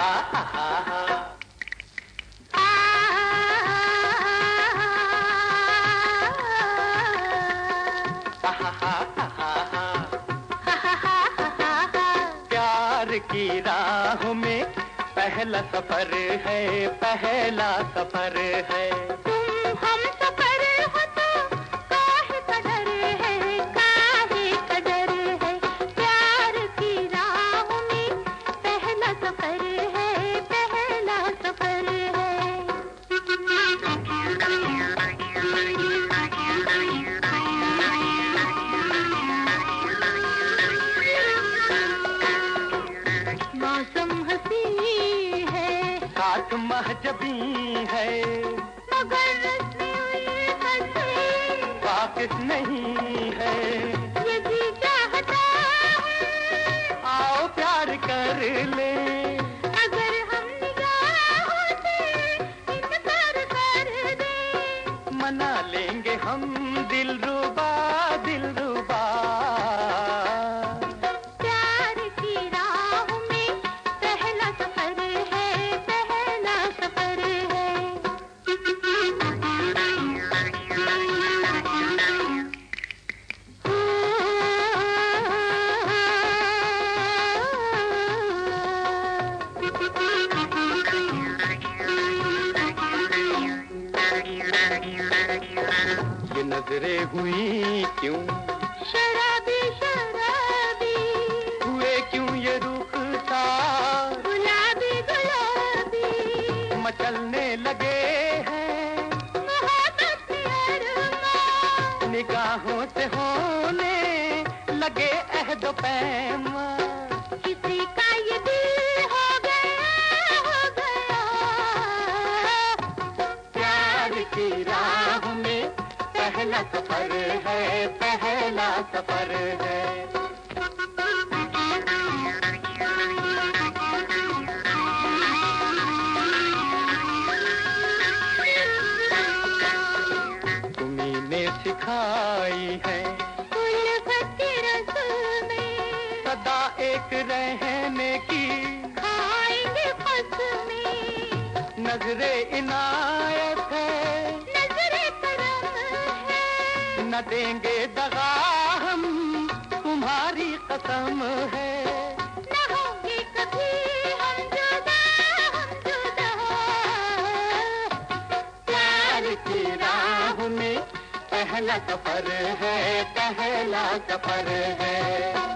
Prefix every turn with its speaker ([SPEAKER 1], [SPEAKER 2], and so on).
[SPEAKER 1] प्यार की राह में पहला सफर है, पहला सफर है।
[SPEAKER 2] तुम हम सफर हो तो काहे कदर है, काहे कदर है। प्यार की राह में पहला सफर है, पहला सफर है। मौसम हंसी है,
[SPEAKER 1] साथ महजबी है,
[SPEAKER 2] मगर रस्मी हंसी
[SPEAKER 1] वाकिफ नहीं है।
[SPEAKER 2] ये जी चाहता है,
[SPEAKER 1] आओ प्यार कर ले,
[SPEAKER 2] अगर हम निगाहों से इनकार कर दे।
[SPEAKER 1] मना लेंगे हम दिलरुबा, दिलरुबा।
[SPEAKER 2] प्यार की राह में पहला सफर है, पहला सफर है।
[SPEAKER 1] ये नजरें हुई क्यों
[SPEAKER 2] शराबी शराबी,
[SPEAKER 1] हुए क्यों ये रुखसार,
[SPEAKER 2] गुलाबी गुलाबी,
[SPEAKER 1] मचलने लगे हैं
[SPEAKER 2] मोहब्बत के अरमान।
[SPEAKER 1] निगाहों से होने लगे अहद पैमा।
[SPEAKER 2] किसी का ये दिल हो गया, हो गया।
[SPEAKER 1] प्यार की राह में पहला सफर है, पहला सफर है। तुम्हीं ने सिखाई है
[SPEAKER 2] उल्फत की रस्में,
[SPEAKER 1] सदा एक रहने की,
[SPEAKER 2] खाएंगे कसमें।
[SPEAKER 1] नजरे इनायत है,
[SPEAKER 2] नजरे करम है,
[SPEAKER 1] न देंगे दगा हम, तुम्हारी कसम है।
[SPEAKER 2] न होंगे कभी हम जुदा, हम जुदा।
[SPEAKER 1] प्यार की राह में पहला सफर है, पहला सफर है।